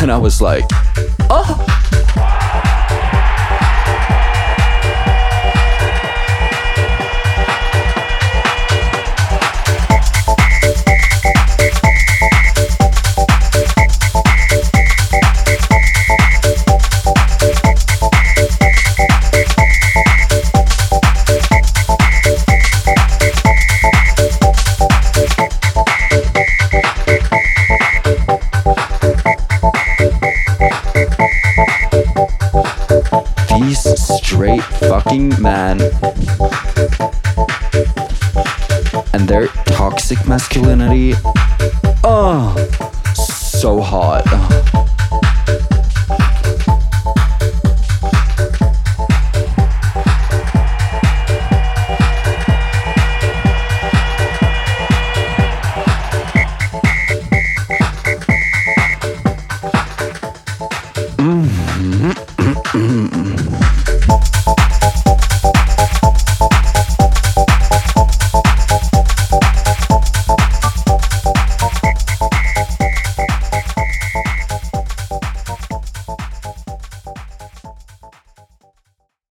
And I was like, oh. These straight fucking men and their toxic masculinity, oh, so hot.